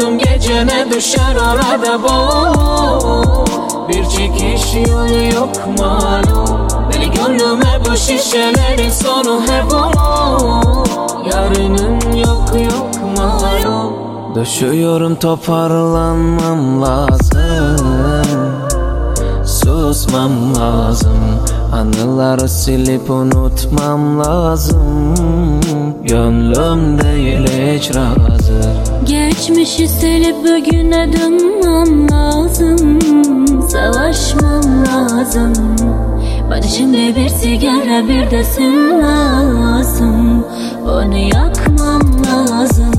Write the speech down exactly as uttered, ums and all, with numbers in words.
Gönlüm gecene düşer arada boğ. Bir çekiş yolu yok malum. Deli gönlüme bu şişelerin sonu hep o. Yarının yok yok malum. Düşüyorum, toparlanmam lazım. Susmam lazım. Anıları silip unutmam lazım. Gönlüm değil hiç razı. Geçmişi silip bugüne dönmem lazım. Savaşmam lazım. Bana şimdi bir sigara bir de sim lazım. Onu yakmam lazım.